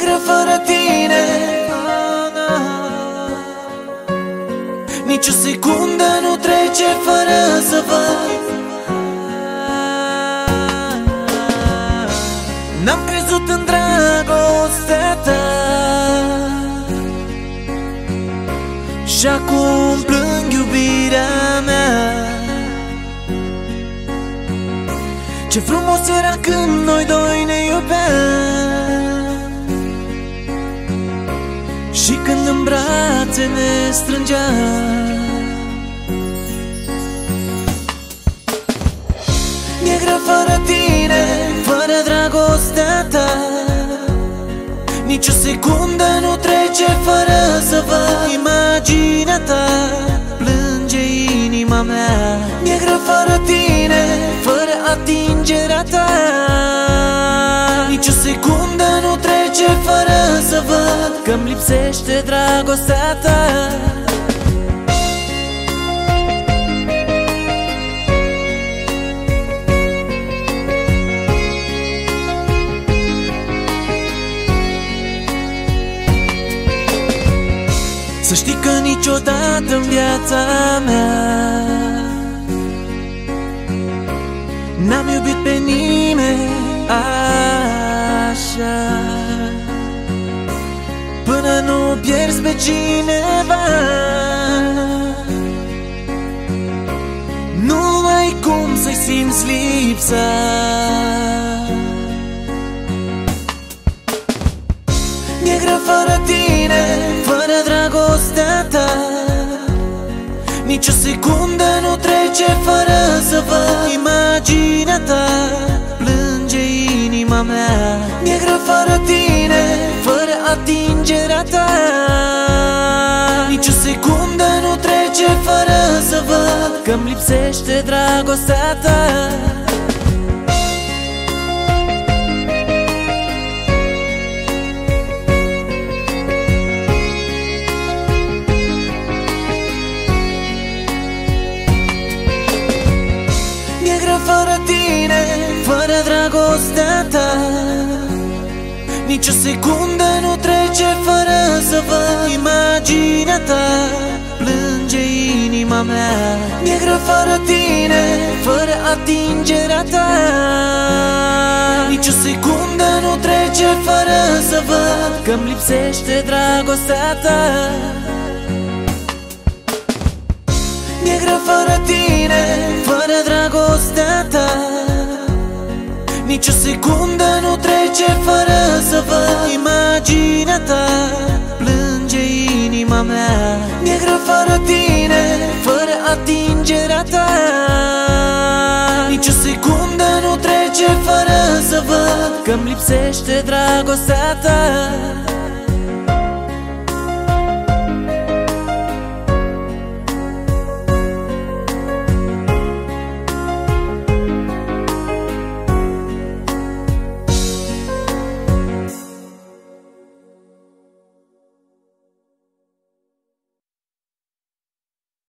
greu fără tine. Nici o secundă nu trece fără să văd. N-am crezut în dragostea ta și acum plâng iubirea mea. Ce frumos era când noi doi ne iubeam și când în brațe ne strângeam. Mi-e greu fără tine, fără dragostea ta. Nici o secundă nu trece fără să văd imaginea ta. Plânge inima mea. Mi-e greu fără tine, fără atingerea ta. Nici o secundă nu trece fără să văd că-mi lipsește dragostea ta. Să știi că niciodată în viața mea n-am iubit pe nimeni așa, până nu pierzi pe cineva. Nu ai cum să-i simți lipsa. Mi-e greu fără tine, fără dragostea ta. Nici o secundă nu trece fără să văd imaginea ta. Plânge inima mea. Mi-e greu fără tine, fără atingerea ta. Nici o secundă nu trece fără să văd că-mi lipsește dragostea ta. Fără tine, fără dragostea ta. Nici o secundă nu trece fără să văd imaginea ta. Plânge inima mea. Mi-e greu fără tine, fără atingerea ta. Nici o secundă nu trece fără să văd că-mi lipsește dragostea ta. Mi-e greu fără tine, fără dragostea ta. Nici o secundă nu trece fără să văd imaginea ta. Plânge inima mea. Mi-e greu fără tine, fără atingerea ta. Nici o secundă nu trece fără să văd că-mi lipsește dragostea ta.